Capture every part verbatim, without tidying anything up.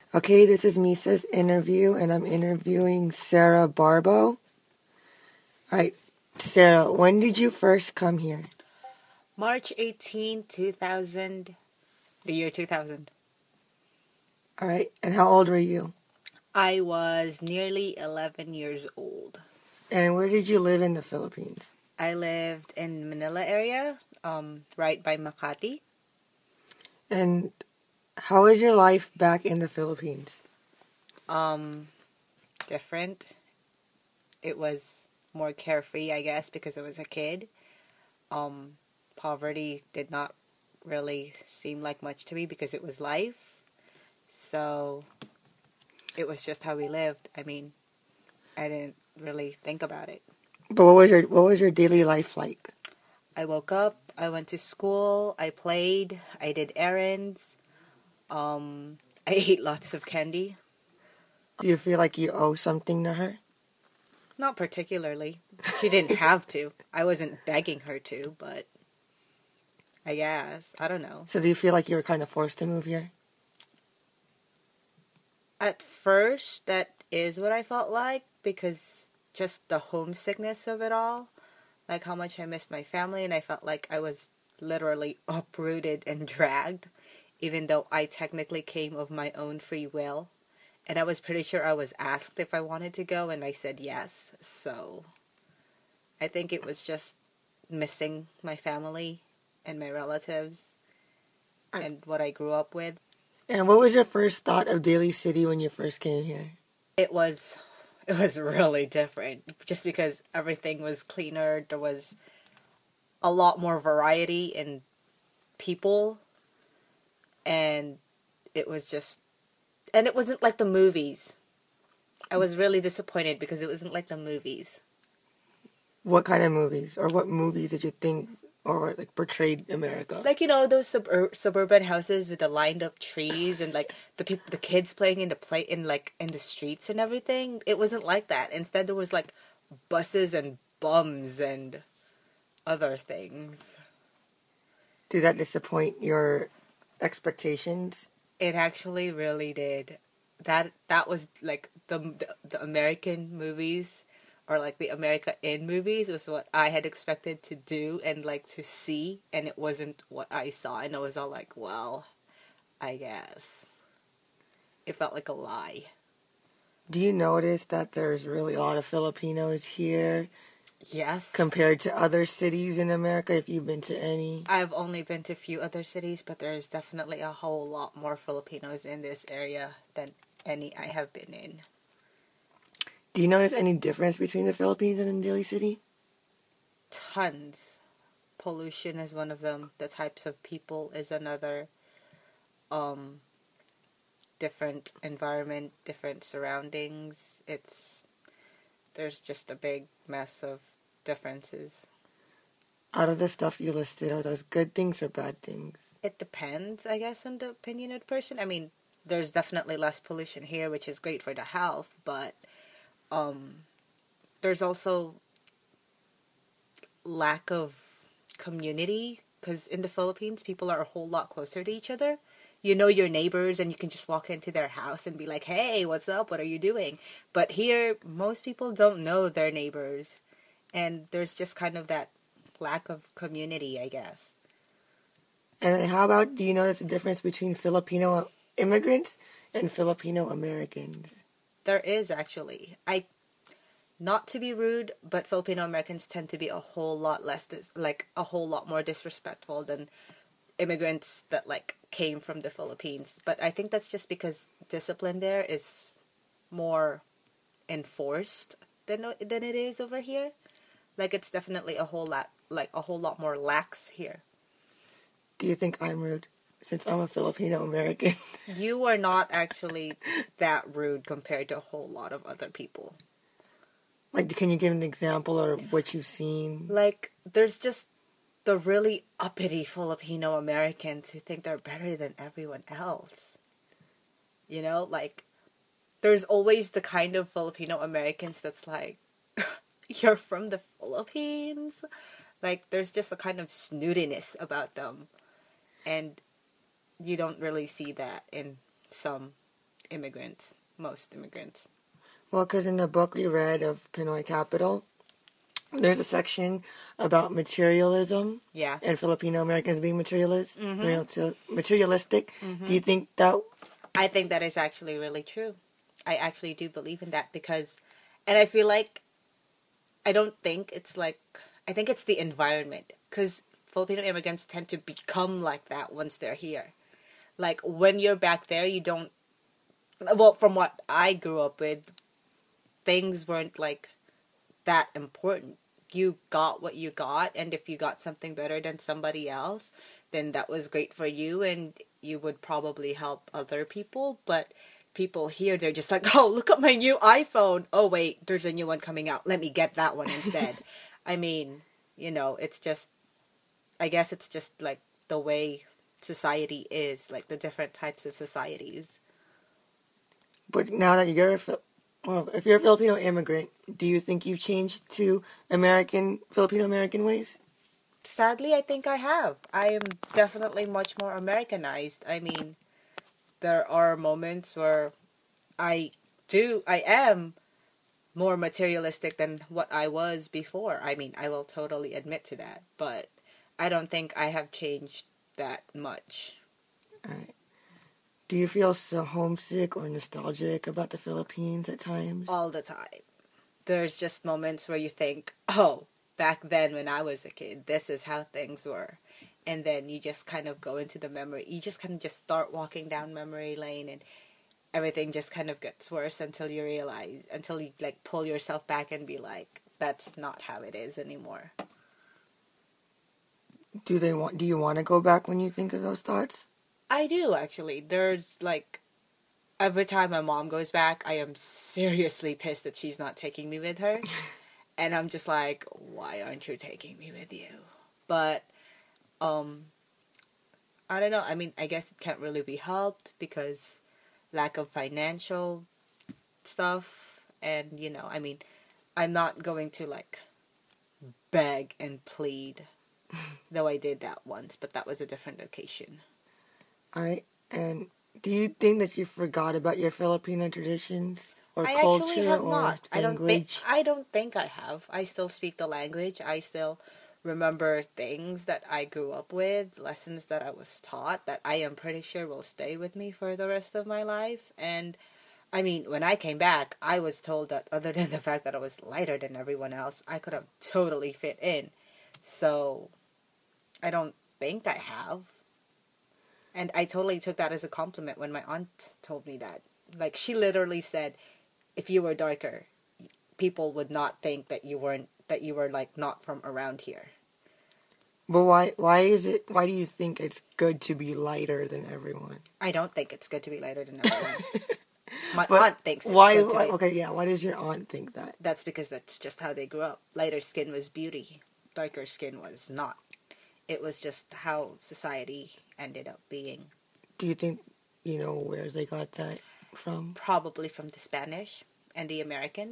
Okay, this is Misa's interview, and I'm interviewing Sarah Barbo. All right, Sarah, when did you first come here? March eighteenth, two thousand, the year two thousand. All right, and how old were you? I was nearly eleven years old. And where did you live in the Philippines? I lived in Manila area, um, right by Makati. And how was your life back in the Philippines? Um, Different. It was more carefree, I guess, because I was a kid. Um, Poverty did not really seem like much to me because it was life. So it was just how we lived. I mean, I didn't really think about it. But what was your what was your daily life like? I woke up, I went to school, I played, I did errands, um, I ate lots of candy. Do you feel like you owe something to her? Not particularly. She didn't have to. I wasn't begging her to, but I guess. I don't know. So do you feel like you were kind of forced to move here? At first, that is what I felt like because just the homesickness of it all, like how much I missed my family, and I felt like I was literally uprooted and dragged, even though I technically came of my own free will. And I was pretty sure I was asked if I wanted to go, and I said yes. So I think it was just missing my family and my relatives and what I grew up with. And what was your first thought of Daly City when you first came here? It was it was really different just because everything was cleaner. There was a lot more variety in people, and it was just and it wasn't like the movies. I was really disappointed because it wasn't like the movies. What kind of movies, or what movies did you think, or like portrayed America? Like, you know, those sub- suburban houses with the lined up trees and like the people, the kids playing in the play in like in the streets and everything. It wasn't like that. Instead, there was like buses and bums and other things. Did that disappoint your expectations? It actually really did. That that was like the the, the American movies or like the America in movies was what I had expected to do and like to see, and it wasn't what I saw, and I was all like, well, I guess it felt like a lie. Do you notice that there's really a lot of Filipinos here Yes, compared to other cities in America, if you've been to any? I've only been to a few other cities, but there's definitely a whole lot more Filipinos in this area than any I have been in. Do you notice any difference between the Philippines and Daly City? Tons. Pollution is one of them. The types of people is another. Um, Different environment, different surroundings. It's There's just a big mess of differences. Out of the stuff you listed, are those good things or bad things? It depends, I guess, on the opinion of the person. I mean, there's definitely less pollution here, which is great for the health, but um, there's also lack of community because in the Philippines, people are a whole lot closer to each other. You know your neighbors, and you can just walk into their house and be like, hey, what's up? What are you doing? But here, most people don't know their neighbors, and there's just kind of that lack of community, I guess. And how about, do you notice the difference between Filipino immigrants and Filipino Americans? There is actually. I Not to be rude, but Filipino Americans tend to be a whole lot less dis- like a whole lot more disrespectful than immigrants that like came from the Philippines. But I think that's just because discipline there is more enforced than than it is over here. Like it's definitely a whole lot like a whole lot more lax here. Do you think I'm rude since I'm a Filipino American? You are not actually that rude compared to a whole lot of other people. Like, can you give an example or what you've seen? Like there's just the really uppity Filipino Americans who think they're better than everyone else. You know, like there's always the kind of Filipino Americans that's like, you're from the Philippines? Like, there's just a kind of snootiness about them. And you don't really see that in some. immigrants, most immigrants. Well, because in the book we read of Pinoy Capital, there's a section about materialism Yeah. and Filipino Americans being materialist, Mhm. material- materialistic. Do you Mhm. think that? I think that is actually really true. I actually do believe in that because, and I feel like I don't think it's like I think it's the environment because Filipino immigrants tend to become like that once they're here. Like when you're back there, you don't. Well, from what I grew up with, things weren't like that important. You got what you got, and if you got something better than somebody else, then that was great for you, and you would probably help other people. But people here, they're just like, oh, look at my new iPhone. Oh, wait, there's a new one coming out. Let me get that one instead. I mean, you know, it's just, I guess it's just like the way society is, like the different types of societies. But now that you're a Fil- well, if you're a Filipino immigrant, do you think you've changed to American Filipino American ways? Sadly, I think I have. I am definitely much more Americanized. I mean, there are moments where I do, I am more materialistic than what I was before. I mean, I will totally admit to that, but I don't think I have changed that much Alright. Do you feel so homesick or nostalgic about the Philippines at times? all the time. There's just moments where you think, oh, back then when I was a kid, this is how things were. And then you just kind of go into the memory. You just kind of just start walking down memory lane, and everything just kind of gets worse until you realize, until you like pull yourself back and be like, that's not how it is anymore. Do they want? Do you want to go back when you think of those thoughts? I do actually. There's like every time my mom goes back, I am seriously pissed that she's not taking me with her. And I'm just like, why aren't you taking me with you? But um I don't know. I mean, I guess it can't really be helped because lack of financial stuff, and you know, I mean, I'm not going to like beg and plead, though I did that once, but that was a different occasion. Alright. And do you think that you forgot about your Filipino traditions or I actually culture have or not. I don't think language? I don't think I have. I still speak the language. I still remember things that I grew up with, lessons that I was taught that I am pretty sure will stay with me for the rest of my life. And I mean, when I came back, I was told that other than the fact that I was lighter than everyone else, I could have totally fit in. So, I don't think I have. And I totally took that as a compliment when my aunt told me that. Like, she literally said, if you were darker, people would not think that you weren't, that you were like not from around here. But why? Why is it? Why do you think it's good to be lighter than everyone? I don't think it's good to be lighter than everyone. My But aunt thinks it's why, good to why? be. Okay, yeah. Why does your aunt think that? That's because that's just how they grew up. Lighter skin was beauty, darker skin was not. It was just how society ended up being. Do you think you know where they got that from? Probably from the Spanish and the Americans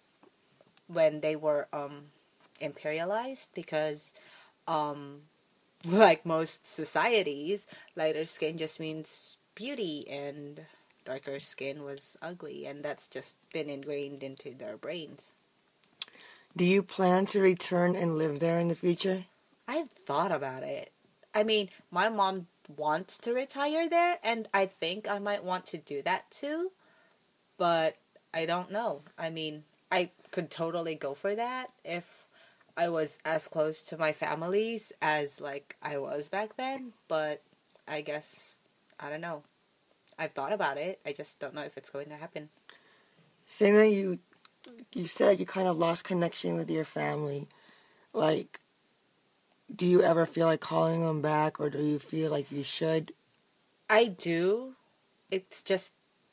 when they were um, imperialized, because um, like most societies, lighter skin just means beauty, and darker skin was ugly, and that's just been ingrained into their brains. Do you plan to return and live there in the future? I've thought about it. I mean, my mom wants to retire there, and I think I might want to do that too, but I don't know. I mean, I could totally go for that if I was as close to my families as like I was back then, but I guess I don't know. I've thought about it. I just don't know if it's going to happen. Saying that you you said you kind of lost connection with your family. Like, do you ever feel like calling them back, or do you feel like you should? I do. It's just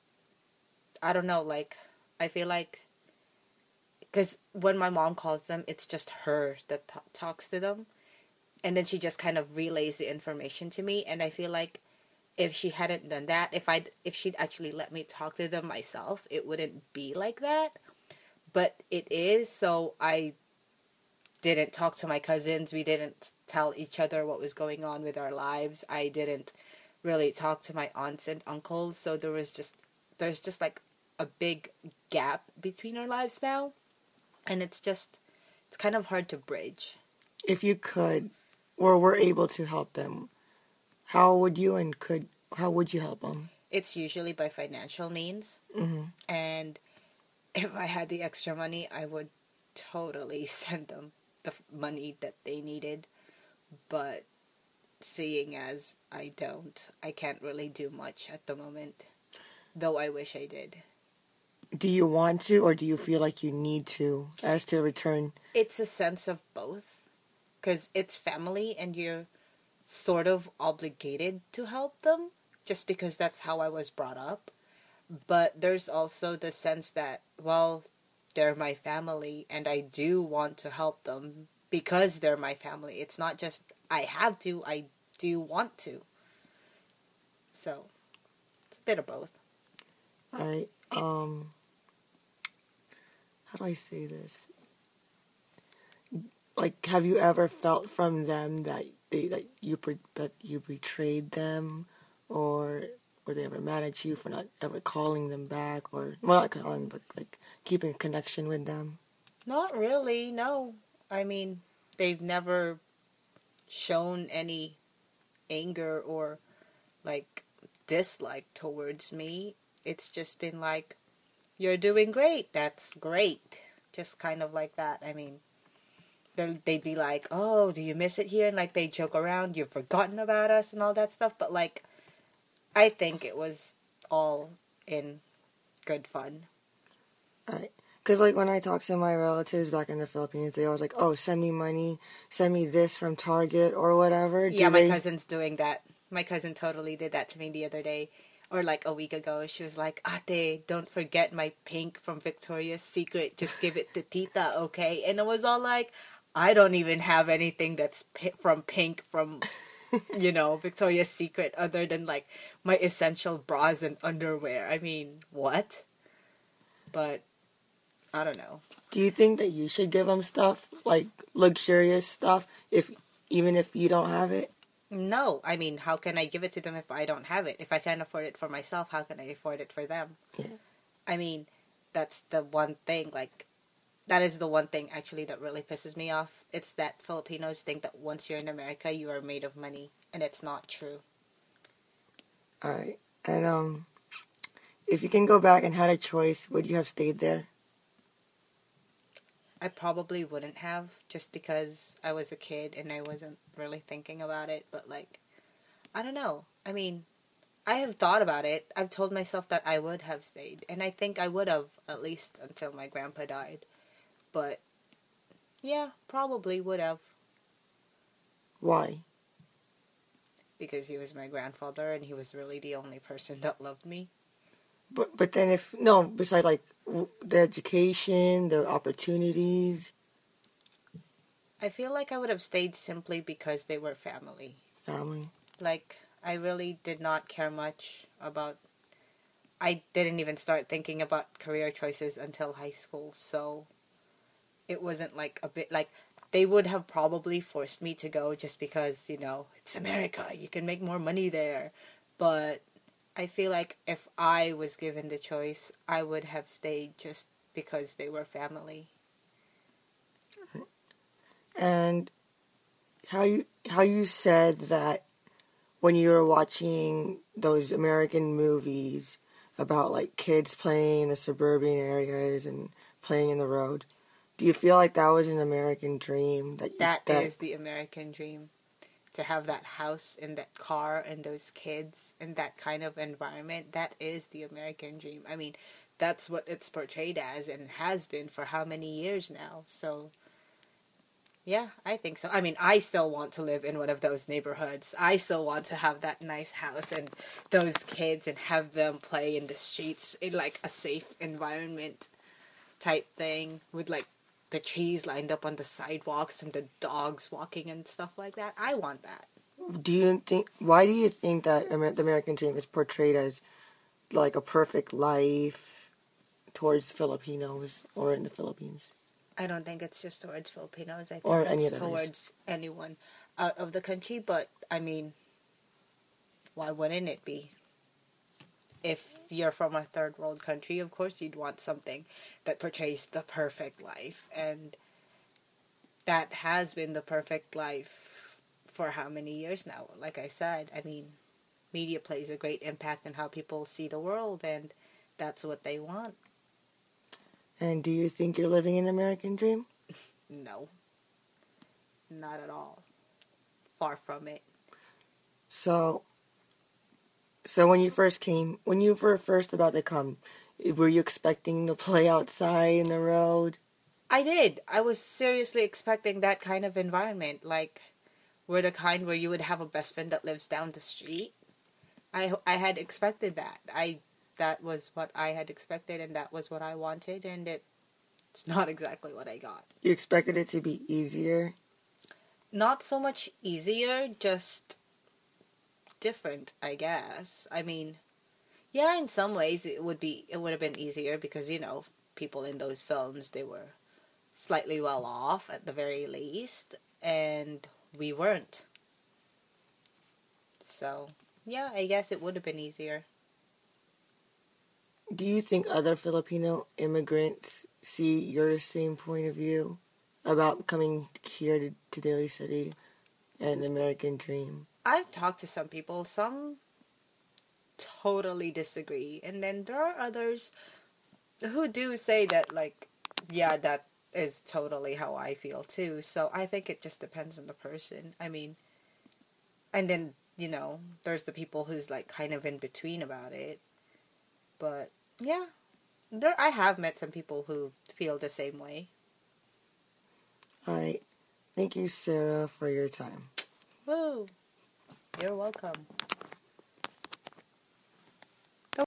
I don't know, like I feel like because when my mom calls them, it's just her that t- talks to them, and then she just kind of relays the information to me, and I feel like if she hadn't done that, if I if she'd actually let me talk to them myself, it wouldn't be like that. But it is, so I didn't talk to my cousins. We didn't tell each other what was going on with our lives. I didn't really talk to my aunts and uncles, so there was just there's just like a big gap between our lives now, and it's just it's kind of hard to bridge. If you could, or were able to help them, how would you and could how would you help them? It's usually by financial means, Mhm. and if I had the extra money, I would totally send them the money that they needed. But seeing as I don't, I can't really do much at the moment, though I wish I did. Do you want to, or do you feel like you need to, as to return? It's a sense of both, because it's family and you're sort of obligated to help them just because that's how I was brought up. But there's also the sense that, well, they're my family and I do want to help them because they're my family. It's not just I have to, I do want to. So it's a bit of both. I um, how do I say this? Like, have you ever felt from them that they that you that you betrayed them, or were they ever mad at you for not ever calling them back, or well, not calling, but like keeping a connection with them? Not really, no. I mean, they've never shown any anger or like dislike towards me. It's just been like, you're doing great. That's great. Just kind of like that. I mean, they'd be like, oh, do you miss it here? And like they joke around, you've forgotten about us and all that stuff. But like, I think it was all in good fun. Right. Because, like, when I talk to my relatives back in the Philippines, they always like, oh, send me money, send me this from Target or whatever. Yeah, Do my they? cousin's doing that. My cousin totally did that to me the other day. Or like a week ago, she was like, Ate, don't forget my pink from Victoria's Secret. Just give it to Tita, okay? And it was all like, I don't even have anything that's pi- from pink from, you know, Victoria's Secret other than like my essential bras and underwear. I mean, what? But I don't know. Do you think that you should give them stuff, like luxurious stuff, if even if you don't have it? No, I mean, how can I give it to them if I don't have it? If I can't afford it for myself, how can I afford it for them? Yeah. I mean, that's the one thing, like, that is the one thing actually that really pisses me off. It's that Filipinos think that once you're in America, you are made of money, and it's not true. All right. And um, if you can go back and had a choice, would you have stayed there? I probably wouldn't have, just because I was a kid and I wasn't really thinking about it, but like, I don't know. I mean, I have thought about it. I've told myself that I would have stayed, and I think I would have at least until my grandpa died. But yeah, probably would have Why? because he was my grandfather and he was really the only person that loved me. But but then if no, besides like w- the education, the opportunities, I feel like I would have stayed simply because they were family. family. Like, I really did not care much about. I didn't even start thinking about career choices until high school, so it wasn't like a bit like they would have probably forced me to go just because, you know, it's America, you can make more money there. But I feel like if I was given the choice, I would have stayed just because they were family. And how you how you said that when you were watching those American movies about like kids playing in the suburban areas and playing in the road, do you feel like that was an American dream that you That that is the American dream. To have that house and that car and those kids and that kind of environment, that is the American dream. I mean, that's what it's portrayed as and has been for how many years now. So, yeah, I think so. I mean, I still want to live in one of those neighborhoods. I still want to have that nice house and those kids and have them play in the streets in like a safe environment type thing with like the trees lined up on the sidewalks and the dogs walking and stuff like that. I want that. do you think why do you think that Amer- the American dream is portrayed as like a perfect life towards Filipinos or in the Philippines I don't think it's just towards Filipinos. I think or any it's other race? towards anyone out of the country. But I mean, why wouldn't it be? if you're from a third world country, of course you'd want something that portrays the perfect life. And that has been the perfect life for how many years now? Like I said, I mean, media plays a great impact in how people see the world, and that's what they want. And do you think you're living an American dream? No, not at all. Far from it. So, so when you first came, when you were first about to come, were you expecting to play outside in the road? I did. I was seriously expecting that kind of environment. Like, we're the kind where you would have a best friend that lives down the street. I I had expected that. I that was what I had expected, and that was what I wanted, and it's not exactly what I got. You expected it to be easier? Not so much easier, just different, I guess. I mean, yeah, in some ways it would be it would have been easier because, you know, people in those films, they were slightly well off at the very least, and we weren't. So, yeah, I guess it would have been easier. Do you think other Filipino immigrants see your same point of view about coming here to, to Daly City and the American dream? I've talked to some people, some totally disagree, and then there are others who do say that, like, yeah, that is totally how I feel too. So I think it just depends on the person. I mean, and then, you know, there's the people who's like kind of in between about it. But yeah, there I have met some people who feel the same way. All right. Thank you, Sarah, for your time. Woo! You're welcome.